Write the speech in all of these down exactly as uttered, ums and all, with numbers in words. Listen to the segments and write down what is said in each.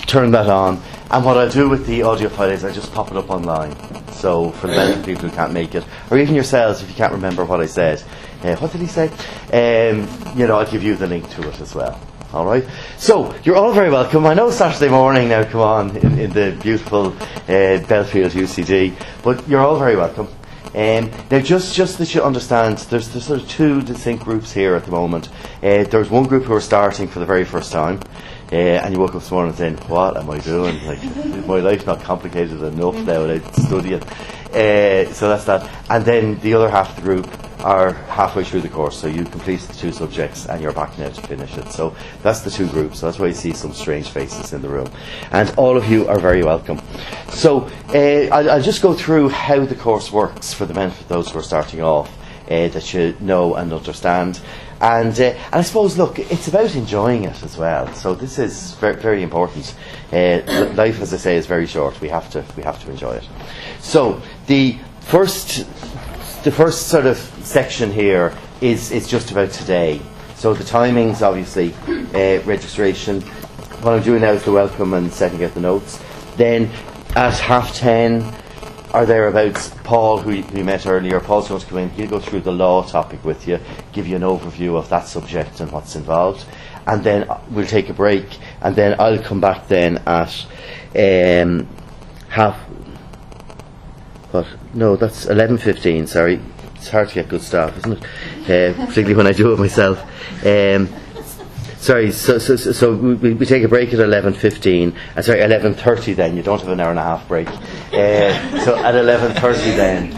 turn that on, and what I'll do with the audio file is I just pop it up online. So for the benefit of people who can't make it, or even yourselves if you can't remember what I said, uh, what did he say? Um, you know, I'll give you the link to it as well. All right. So you're all very welcome. I know Saturday morning now. Come on, in, in the beautiful uh, Belfield U C D, but you're all very welcome. Um, now, just just that you understand, there's, there's sort of two distinct groups here at the moment. Uh, there's one group who are starting for the very first time, uh, and you woke up this morning saying, "What am I doing? Like, is my life not complicated enough now without studying?" Uh, so that's that. And then the other half of the group are halfway through the course, so you complete the two subjects and you're back now to finish it. So that's the two groups. So that's why you see some strange faces in the room, and all of you are very welcome. So uh, I'll, I'll just go through how the course works for the benefit of those who are starting off, uh, that you know and understand. And, uh, and I suppose, look, it's about enjoying it as well. So this is very, very important. Uh, life, as I say, is very short. We have to we have to enjoy it. So the first the first sort of section here is is just about today. So the timings, obviously, uh, registration. What I'm doing now is the welcome and setting out the notes. Then at half ten or thereabouts, Paul, who you, who you met earlier, Paul's going to come in. He'll go through the law topic with you, give you an overview of that subject and what's involved, and then we'll take a break, and then I'll come back then at um, half. What? No, that's eleven fifteen. Sorry, it's hard to get good staff, isn't it? Uh, particularly when I do it myself. Um, Sorry, so so so, so we, we take a break at eleven fifteen. Uh, sorry, eleven thirty. Then you don't have an hour and a half break. Uh, so at eleven thirty, then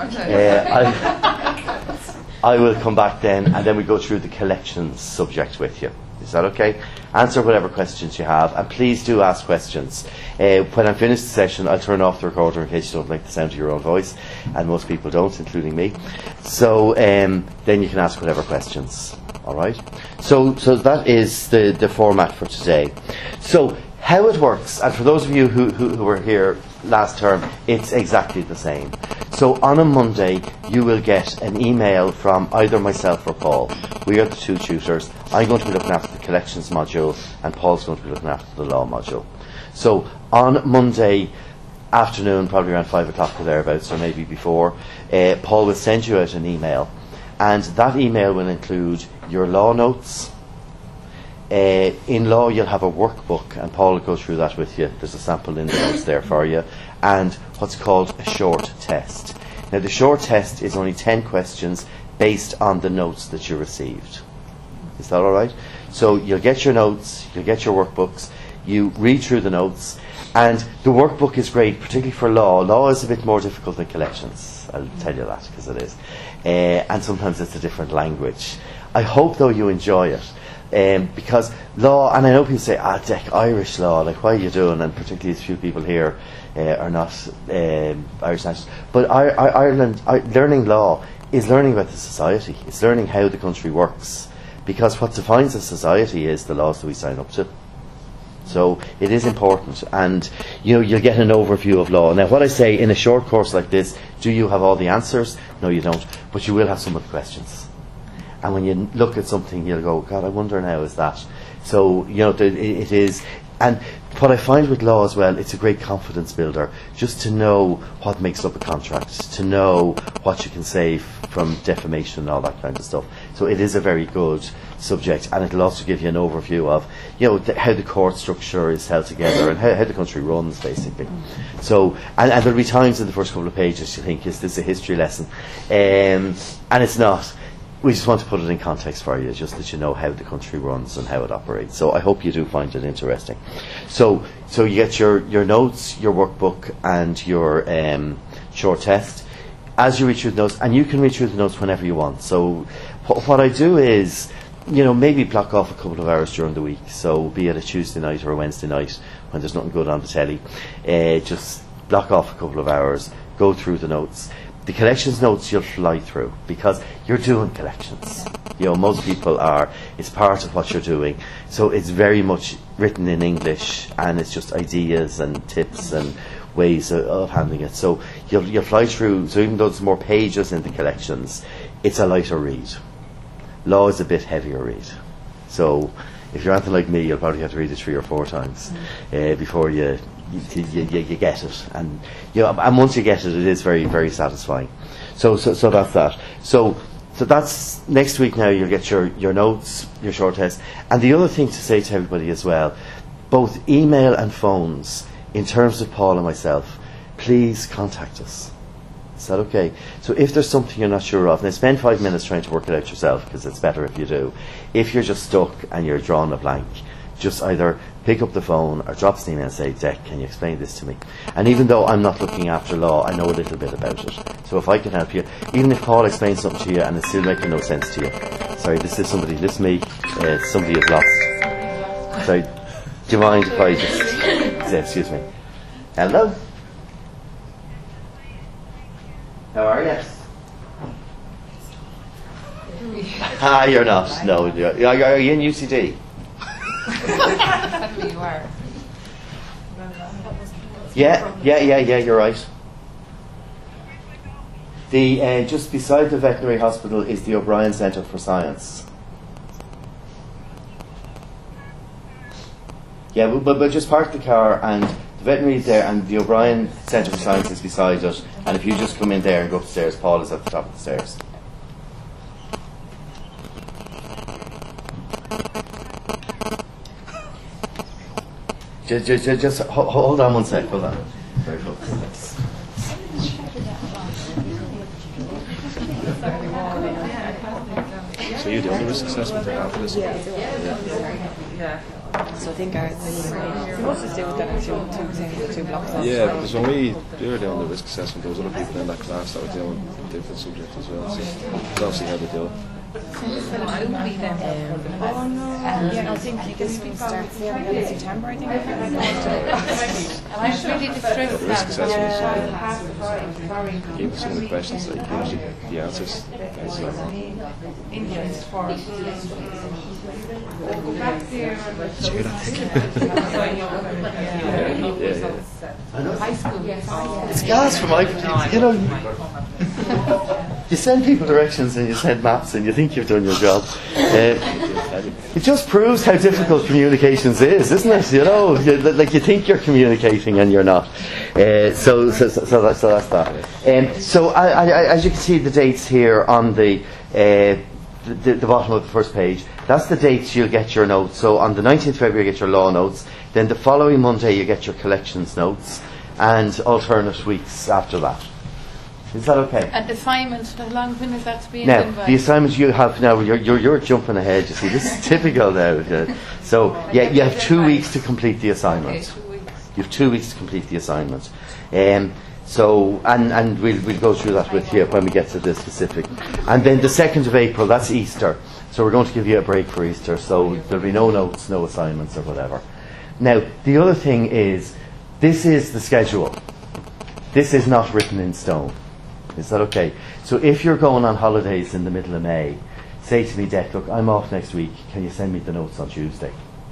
uh, I, I will come back then, and then we go through the collections subject with you. Is that okay? Answer whatever questions you have, and please do ask questions. Uh, when I'm finished the session, I'll turn off the recorder in case you don't like the sound of your own voice, and most people don't, including me. So um, then you can ask whatever questions. All right. So, so that is the, the format for today. So, how it works, and for those of you who, who, who were here last term, it's exactly the same. So, on a Monday, you will get an email from either myself or Paul. We are the two tutors. I'm going to be looking after the collections module, and Paul's going to be looking after the law module. So, on Monday afternoon, probably around five o'clock or thereabouts, or maybe before, uh, Paul will send you out an email. And that email will include your law notes. Uh, in law, you'll have a workbook, and Paul will go through that with you. There's a sample in the notes there for you. And what's called a short test. Now, the short test is only ten questions based on the notes that you received. Is that all right? So you'll get your notes, you'll get your workbooks, you read through the notes, and the workbook is great, particularly for law. Law is a bit more difficult than collections. I'll tell you that, because it is. Uh, and sometimes it's a different language. I hope, though, you enjoy it, um, because law, and I know people say, ah, Dick, Irish law, like, what are you doing? And particularly as few people here uh, are not um, Irish nationals. But I, I, Ireland, I, learning law is learning about the society. It's learning how the country works, because what defines a society is the laws that we sign up to. So it is important, and you know, you'll get an overview of law. Now, what I say in a short course like this, do you have all the answers? No, you don't, but you will have some of the questions. And when you look at something, you'll go, God, I wonder now, is that? So, you know, it, it is. And what I find with law as well, it's a great confidence builder, just to know what makes up a contract, to know what you can save from defamation and all that kind of stuff. So it is a very good subject, and it'll also give you an overview of, you know, th- how the court structure is held together and how, how the country runs, basically. So, and, and there'll be times in the first couple of pages you think, is this a history lesson? Um, and it's not. We just want to put it in context for you, just that you know how the country runs and how it operates. So I hope you do find it interesting. So, so you get your, your notes, your workbook, and your um, short test. As you read through the notes, and you can read through the notes whenever you want. So wh- what I do is, you know, maybe block off a couple of hours during the week. So be it a Tuesday night or a Wednesday night when there's nothing good on the telly. Uh, just block off a couple of hours, go through the notes. The collections notes you'll fly through, because you're doing collections. You know, most people are. It's part of what you're doing. So it's very much written in English, and it's just ideas and tips and ways of, of handling it. So you'll, you'll fly through. So even though there's more pages in the collections, it's a lighter read. Law is a bit heavier read. So If you're anything like me, you'll probably have to read it three or four times uh, before you you, you, you you get it. And you know, and once you get it, it is very, very satisfying. So, so, so that's that. So, so that's next week. Now you'll get your, your notes, your short test. And the other thing to say to everybody as well, both email and phones, in terms of Paul and myself, please contact us. Is that okay? So if there's something you're not sure of, now spend five minutes trying to work it out yourself, because it's better if you do. If you're just stuck and you're drawing a blank, just either pick up the phone or drop us an email and say, Dec, can you explain this to me? And even though I'm not looking after law, I know a little bit about it. So if I can help you, even if Paul explains something to you and it's still making no sense to you. Sorry, this is somebody, this is me, uh, somebody is lost. Sorry, do you mind if I just say, excuse me. Hello? How are you? Ah, you're not. No, you're, are you in U C D? You are. Yeah, yeah, yeah, yeah. You're right. The uh, just beside the veterinary hospital is the O'Brien Centre for Science. Yeah, but, but, but just park the car and the veterinary is there and the O'Brien Centre for Science is beside it. And if you just come in there and go upstairs, Paul is at the top of the stairs. Just, just, just ho- hold on one sec. Hold on. Very good. So you doing the risk assessment after this? Yeah. Yeah. So I think ours is must just do with that two, two things, two blocks. Yeah, because when we, we were doing the risk assessment, there was other people in that class that were doing different subjects as well. So it's obviously how they do it. Um, yeah, I think you can start in September, I think. I'm really distressed. But the risk assessment is uh, even some of the questions, like usually the answers. It's like, Indians for go back there. yeah, yeah. High school. It's gas for my, you know, you send people directions and you send maps and you think you've done your job. Uh, it just proves how difficult communications is, isn't it? You know, you, like you think you're communicating and you're not. Uh, so, so, so, so, that's, so that's that. Um, so, I, I, as you can see, the dates here on the, uh, the the bottom of the first page. That's the dates you'll get your notes. So, on the nineteenth of February, you get your law notes. Then the following Monday, you get your collections notes, and alternate weeks after that. Is that okay? And assignments, how long when is that to be in? Now, by? the assignments you have now, you're, you're, you're jumping ahead, you see. This is typical now. uh, So, yeah, you have two weeks to complete the assignment. Okay, two weeks. You have two weeks to complete the assignment. Um, so, and, and we'll, we'll go through that with you when we get to the specific. And then the second of April, that's Easter. So we're going to give you a break for Easter. So there'll be no notes, no assignments or whatever. Now, the other thing is, this is the schedule. This is not written in stone. Is that okay? So if you're going on holidays in the middle of May, say to me, Dec, look, I'm off next week. Can you send me the notes on Tuesday?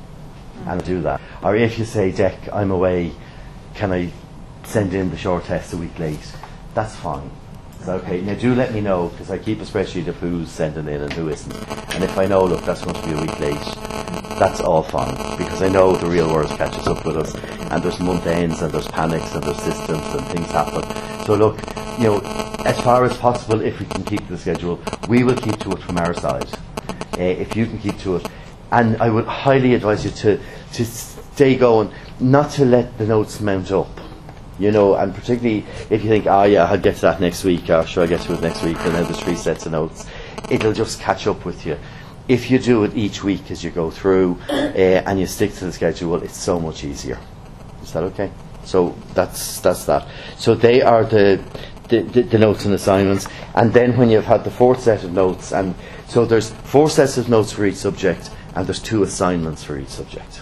And I'll do that. Or if you say, Dec, I'm away, can I send in the short test a week late? That's fine. Is that okay? Now do let me know, because I keep a spreadsheet of who's sending in and who isn't. And if I know, look, that's going to be a week late, that's all fine, because I know the real world catches up with us, and there's month ends, and there's panics, and there's systems, and things happen. So look, you know, as far as possible, if we can keep the schedule, we will keep to it from our side. Uh, if you can keep to it, and I would highly advise you to to stay going, not to let the notes mount up. You know, and particularly if you think, oh yeah, I'll get to that next week, or sure I'll get to it next week, and then there's three sets of notes, it'll just catch up with you. If you do it each week as you go through, uh, and you stick to the schedule, it's so much easier. Is that okay? So that's that's that. So they are the the, the the notes and assignments, and then when you've had the fourth set of notes, and so there's four sets of notes for each subject, and there's two assignments for each subject.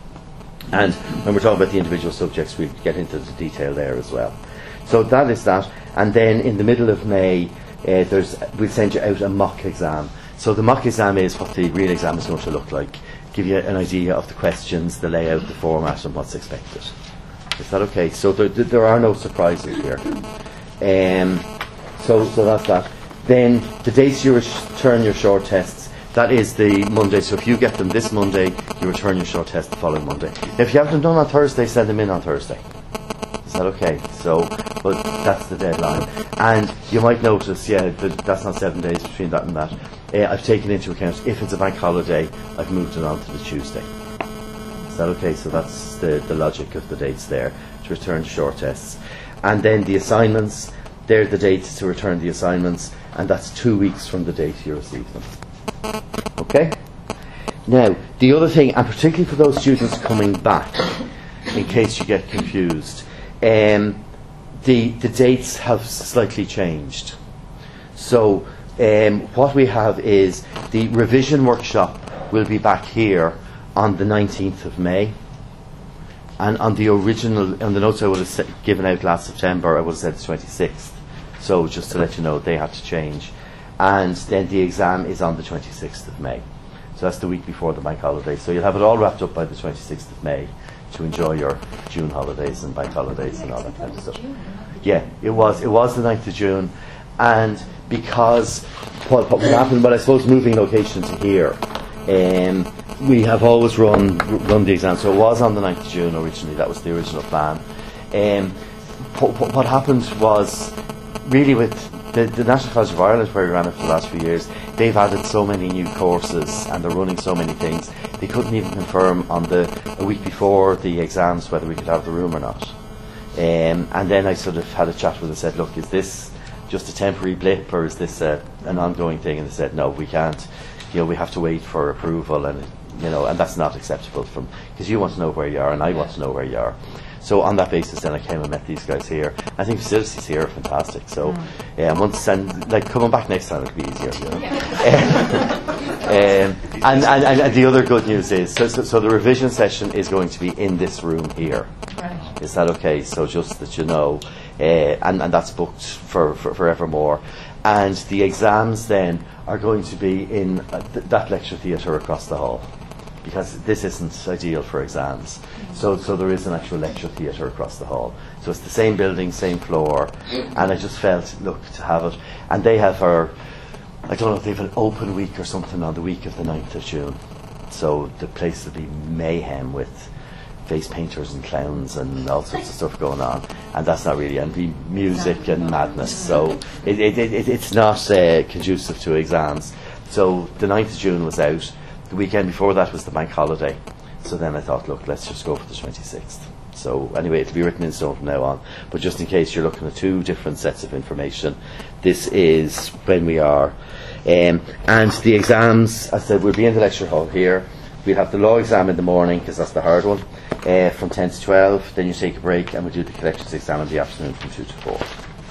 And when we're talking about the individual subjects, we get into the detail there as well. So that is that. And then in the middle of May, uh, there's we'll send you out a mock exam. So the mock exam is what the real exam is going to look like. Give you an idea of the questions, the layout, the format, and what's expected. Is that okay? So there, there are no surprises here. Um, so, so that's that. Then the dates you return your short tests, That is the Monday. So if you get them this Monday, you return your short test the following Monday. Now, if you have them done on Thursday, send them in on Thursday. Is that okay? So, but that's the deadline. And you might notice, yeah, that that's not seven days between that and that. Uh, I've taken into account, if it's a bank holiday, I've moved it on to the Tuesday. Is that okay? So that's the, the logic of the dates there, to return short tests. And then the assignments, they're the dates to return the assignments, and that's two weeks from the date you receive them. Okay? Now, the other thing, and particularly for those students coming back, in case you get confused, um, the, the dates have slightly changed. So, um, what we have is the revision workshop will be back here on the nineteenth of May. And on the original, on the notes I would have set, given out last September, I would have said the twenty-sixth. So just to let you know, they had to change. And then the exam is on the twenty-sixth of May. So that's the week before the bank holiday. So you'll have it all wrapped up by the twenty-sixth of May to enjoy your June holidays and bank holidays and all that kind of stuff. Yeah, it was. It was the ninth of June. And because what, what happened, but I suppose moving location to here, um, we have always run run the exam. So it was on the ninth of June originally. That was the original plan. Um, what, what happened was, really with the, the National College of Ireland, where we ran it for the last few years, they've added so many new courses and they're running so many things, they couldn't even confirm on the a week before the exams whether we could have the room or not. Um, and then I sort of had a chat with them and said, look, is this just a temporary blip or is this a, an ongoing thing? And they said, no, we can't. You know, we have to wait for approval, and you know, and that's not acceptable from, because you want to know where you are and I want to know where you are. So on that basis, then I came and met these guys here. I think facilities here are fantastic. So, yeah, once and like coming back next time, it'll be easier. You know? um, and, and and the other good news is, so, so so the revision session is going to be in this room here. Right. Is that okay? So just that you know, uh, and and that's booked for, for forevermore. And the exams then are going to be in uh, th- that lecture theatre across the hall, because this isn't ideal for exams. So so there is an actual lecture theatre across the hall. So it's the same building, same floor, and I just felt, look, to have it. And they have our, I don't know if they have an open week or something on the week of the ninth of June. So the place will be mayhem with face painters and clowns and all sorts of stuff going on. And that's not really, and be music and madness. So it, it, it, it's not uh, conducive to exams. So the ninth of June was out. The weekend before that was the bank holiday. So then I thought, look, let's just go for the twenty-sixth. So anyway, it'll be written in stone from now on. But just in case you're looking at two different sets of information, this is when we are. Um, and the exams, as I said, we'll be in the lecture hall here. We'll have the law exam in the morning, because that's the hard one, uh, from ten to twelve. Then you take a break, and we'll do the collections exam in the afternoon from two to four.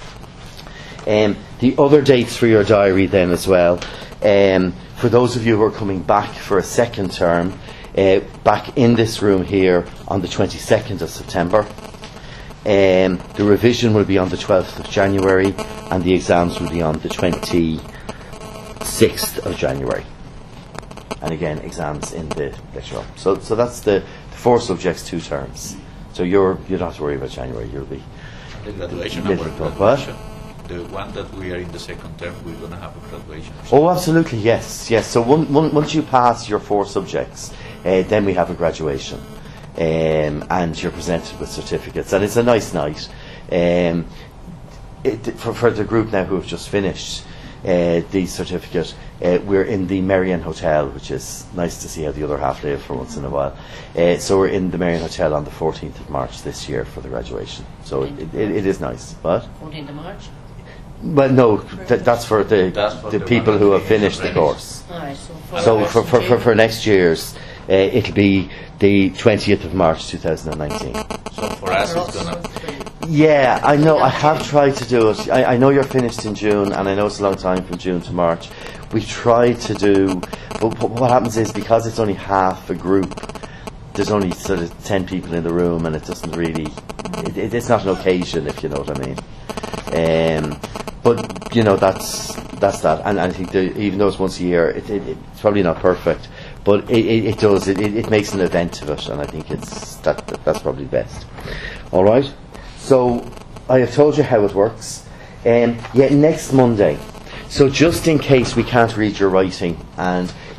Um, the other dates for your diary then as well. Um, for those of you who are coming back for a second term, uh, back in this room here on the twenty-second of September. Um, the revision will be on the twelfth of January, and the exams will be on the twenty-sixth of January. And again, exams in the lecture hall. So, so that's the, the four subjects, two terms. So you're you don't have to worry about January. You'll be the graduation. The, Our graduation. The one that we are in the second term, we're going to have a graduation. Oh, absolutely, yes, yes. So one, one, once you pass your four subjects, uh, then we have a graduation, um, and you're presented with certificates, and it's a nice night. Um, it, for, for the group now who have just finished uh, the certificate, uh, we're in the Merrion Hotel, which is nice to see how the other half live for once in a while. Uh, so we're in the Merrion Hotel on the fourteenth of March this year for the graduation. So it, it, it is nice. What? fourteenth of March? Well, no, th- that's for the That's for the the people one who that have finished the finished. course. All right, so for, So for, for, for, for next year's, uh, it'll be the twentieth of March two thousand nineteen. So for us, it's going to. Yeah, I know, I have tried to do it. I, I know you're finished in June, and I know it's a long time from June to March. We tried to do, but, but what happens is, because it's only half a group, there's only sort of ten people in the room, and it doesn't really, it, it, it's not an occasion, if you know what I mean. Um, but, you know, that's that's that. And, and I think the, even though it's once a year, it, it, it's probably not perfect, but it, it, it does, it, it, it makes an event of it, and I think it's that, that that's probably best. All right? So I have told you how it works. Um, yeah, next Monday. So just in case we can't read your writing, and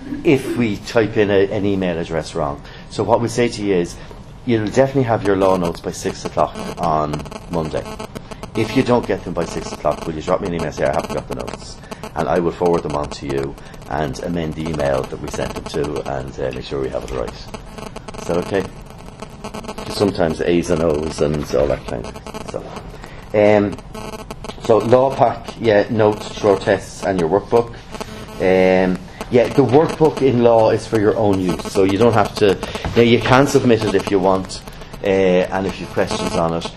if we type in a, an email address wrong. So what we say to you is, you'll definitely have your law notes by six o'clock on Monday. If you don't get them by six o'clock, will you drop me an email and say, I haven't got the notes? And I will forward them on to you and amend the email that we sent them to and uh, make sure we have it right. Is that okay? Because sometimes A's and O's and all that kind of stuff. Um, so law pack, yeah, notes, short tests and your workbook. Um, yeah, the workbook in law is for your own use, so you don't have to. Now you can submit it if you want, uh, and if you have questions on it,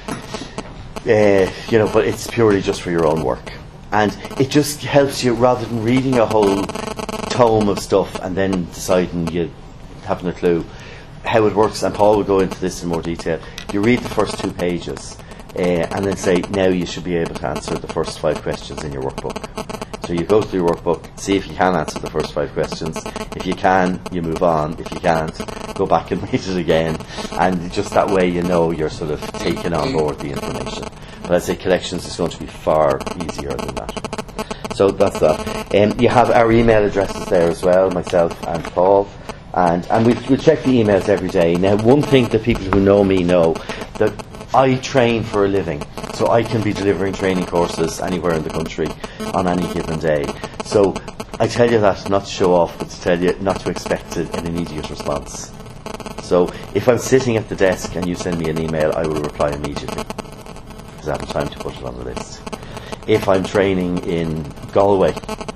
uh, you know. But it's purely just for your own work, and it just helps you rather than reading a whole tome of stuff and then deciding you haven't a clue how it works. And Paul will go into this in more detail. You read the first two pages, uh, and then say, now you should be able to answer the first five questions in your workbook. So you go through your workbook, see if you can answer the first five questions. If you can, you move on. If you can't, go back and read it again. And just that way you know you're sort of taking on board the information. But I'd say collections is going to be far easier than that. So that's that. Um, you have our email addresses there as well, myself and Paul. And, and we we check the emails every day. Now, one thing that people who know me know, that I train for a living. So I can be delivering training courses anywhere in the country on any given day. So I tell you that not to show off, but to tell you not to expect an immediate response. So if I'm sitting at the desk and you send me an email, I will reply immediately, because I haven't time to put it on the list. If I'm training in Galway,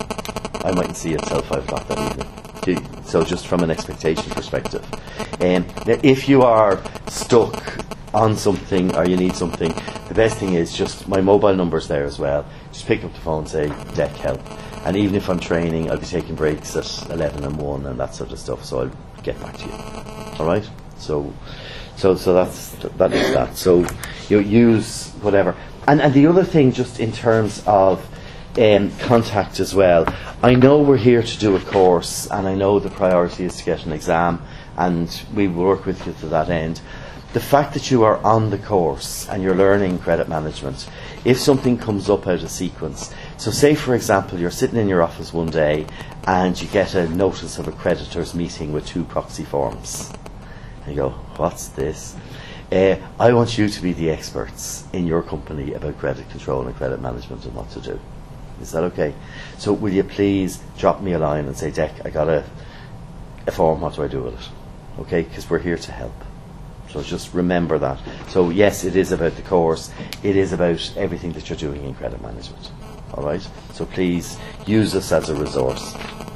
I mightn't see it till five o'clock that evening. So just from an expectation perspective. Um, now if you are stuck on something or you need something, the best thing is just my mobile number's there as well. Just pick up the phone and say, Deck help. And even if I'm training, I'll be taking breaks at eleven and one and that sort of stuff, so I'll get back to you. Alright? So so so that's that is that. So you use whatever. And and the other thing, just in terms of um, contact as well, I know we're here to do a course, and I know the priority is to get an exam, and we will work with you to that end. The fact that you are on the course and you're learning credit management, if something comes up out of sequence, so say for example you're sitting in your office one day and you get a notice of a creditors meeting with two proxy forms, and you go, what's this? Uh, I want you to be the experts in your company about credit control and credit management and what to do. Is that okay? So will you please drop me a line and say, Deck, I got a, a form, what do I do with it? Okay, because we're here to help. So just remember that. So yes, it is about the course. It is about everything that you're doing in credit management. All right. So please use us as a resource.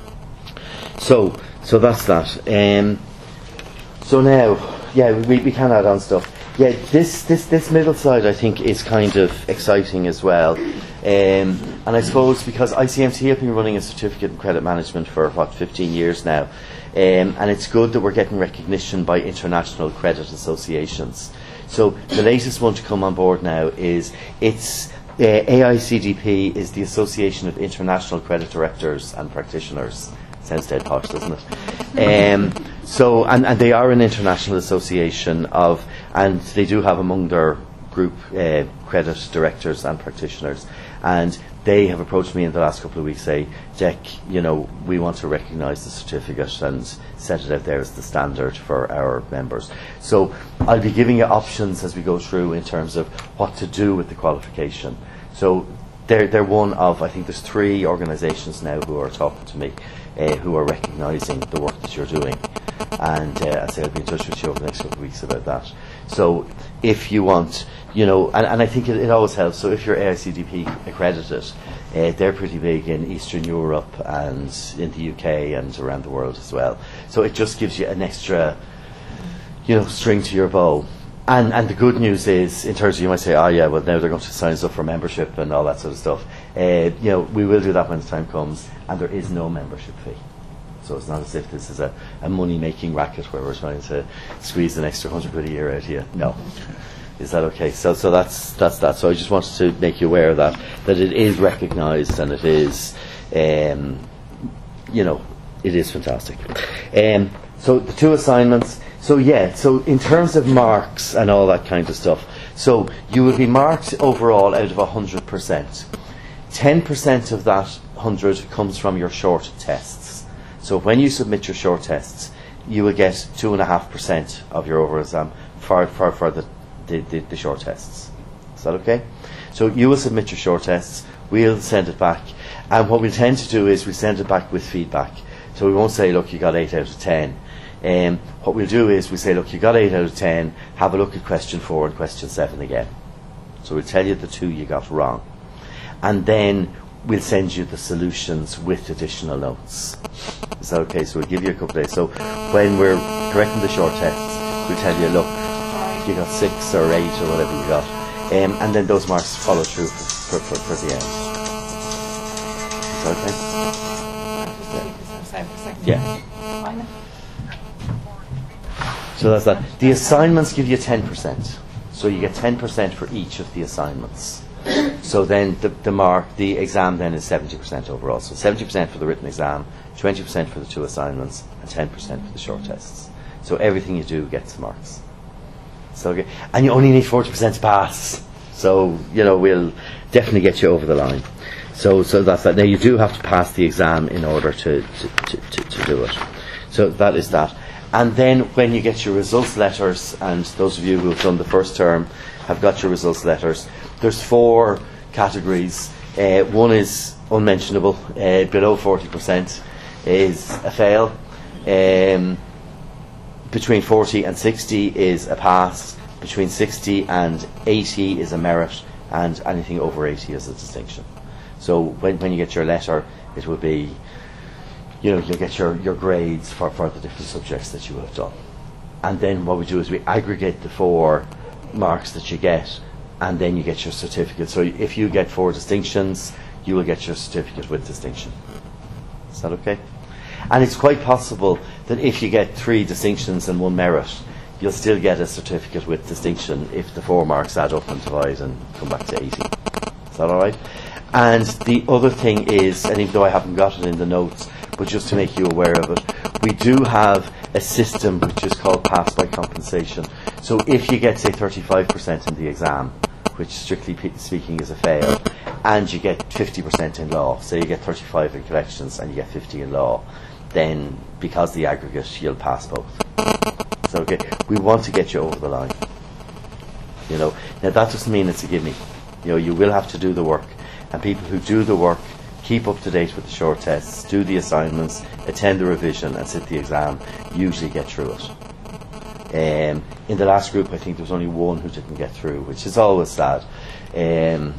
So so that's that. Um, so now, yeah, we we can add on stuff. Yeah, this this this middle slide I think is kind of exciting as well. Um, and I suppose because I C M T have been running a certificate in credit management for what fifteen years now. Um, and it's good that we're getting recognition by international credit associations. So the latest one to come on board now is it's uh, A I C D P is the Association of International Credit Directors and Practitioners. Sounds dead posh, doesn't it? Um, so and, and they are an international association of, and they do have among their group uh, credit directors and practitioners, and they have approached me in the last couple of weeks, say, Deck, you know, we want to recognise the certificate and set it out there as the standard for our members. So I'll be giving you options as we go through in terms of what to do with the qualification. So they're, they're one of, I think there's three organisations now who are talking to me, uh, who are recognising the work that you're doing. And uh, I say I'll be in touch with you over the next couple of weeks about that. So if you want, you know, and, and I think it, it always helps. So if you're A I C D P accredited, uh, they're pretty big in Eastern Europe and in the U K and around the world as well. So it just gives you an extra, you know, string to your bow. And and the good news is, in terms of, you might say, oh yeah, well now they're going to sign us up for membership and all that sort of stuff. Uh, you know, we will do that when the time comes, and there is no membership fee. So it's not as if this is a, a money-making racket where we're trying to squeeze an extra hundred quid a year out of you. No. Is that okay? So so that's that's that. So I just wanted to make you aware of that, that it is recognised and it is, um, you know, it is fantastic. Um, so the two assignments. So yeah, so in terms of marks and all that kind of stuff, so you will be marked overall out of one hundred percent. ten percent of that one hundred comes from your short tests. So when you submit your short tests, you will get two and a half percent of your overall exam for for, for the, the, the, the short tests. Is that okay? So you will submit your short tests, we'll send it back, and what we'll tend to do is we send it back with feedback. So we won't say, look, you got eight out of ten. Um, what we'll do is we say, look, you got eight out of ten, have a look at question four and question seven again. So we'll tell you the two you got wrong. And then we'll send you the solutions with additional notes. Is that okay? So we'll give you a couple of days. So when we're correcting the short tests, we'll tell you, look, you got six or eight or whatever you got. Um, and then those marks follow through for, for, for, for the end. Is that okay? Yeah. So that's that. The assignments give you ten percent. So you get ten percent for each of the assignments. So then the, the mark, the exam then is seventy percent overall. So seventy percent for the written exam, twenty percent for the two assignments, and ten percent for the short tests. So everything you do gets marks. So okay. And you only need forty percent to pass. So, you know, we'll definitely get you over the line. So so that's that. Now you do have to pass the exam in order to, to, to, to, to do it. So that is that. And then when you get your results letters, and those of you who have done the first term have got your results letters, there's four categories. Uh, one is unmentionable, uh, below forty percent is a fail. Um, between forty and sixty is a pass. Between sixty and eighty is a merit, and anything over eighty is a distinction. So when, when you get your letter, it will be, you know, you'll get your, your grades for, for the different subjects that you have done. And then what we do is we aggregate the four marks that you get, and then you get your certificate. So if you get four distinctions, you will get your certificate with distinction. Is that okay? And it's quite possible that if you get three distinctions and one merit, you'll still get a certificate with distinction if the four marks add up and divide and come back to eighty. Is that alright? And the other thing is, and even though I haven't got it in the notes, but just to make you aware of it, we do have a system which is called pass by compensation. So if you get, say, thirty-five percent in the exam, which strictly pe- speaking is a fail, and you get fifty percent in law, say you get thirty-five in collections and you get fifty in law, then because the aggregate, you'll pass both. So okay, we want to get you over the line. You know, now that doesn't mean it's a gimme. You know, you will have to do the work, and people who do the work, keep up to date with the short tests, do the assignments, attend the revision and sit the exam, usually get through it. Um, in the last group I think there was only one who didn't get through, which is always sad, um,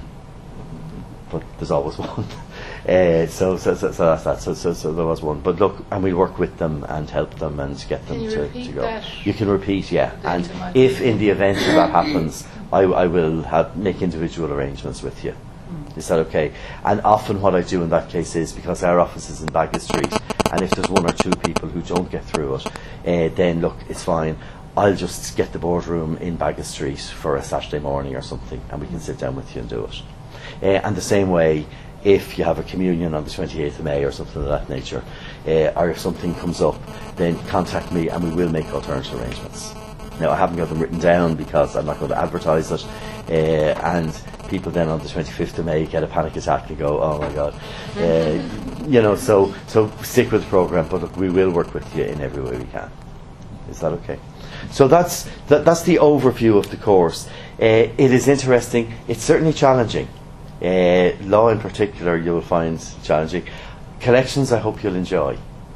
but there's always one. uh, so, so, so, so that's that. So, so, so there was one. But look, and we work with them and help them and get them Can you to, repeat to go. that? You can repeat, yeah. That And is my- if in the event that, that happens, I, I will have make individual arrangements with you. Is that okay? And often what I do in that case is, because our office is in Baggot Street, and if there's one or two people who don't get through it, uh, then look, it's fine. I'll just get the boardroom in Baggot Street for a Saturday morning or something, and we can sit down with you and do it. Uh, and the same way, if you have a communion on the twenty-eighth of May or something of that nature, uh, or if something comes up, then contact me and we will make alternative arrangements. Now, I haven't got them written down because I'm not going to advertise it, uh, and people then on the twenty-fifth of May get a panic attack and go, oh my God. Uh, you know, so so stick with the programme, but look, we will work with you in every way we can. Is that okay? So that's that, that's the overview of the course. Uh, it is interesting. It's certainly challenging. Uh, law in particular you will find challenging. Collections I hope you'll enjoy,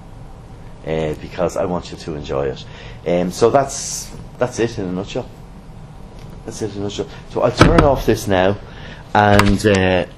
uh, because I want you to enjoy it. Um, so that's that's it in a nutshell. That's it in a nutshell. So I'll turn off this now, and uh,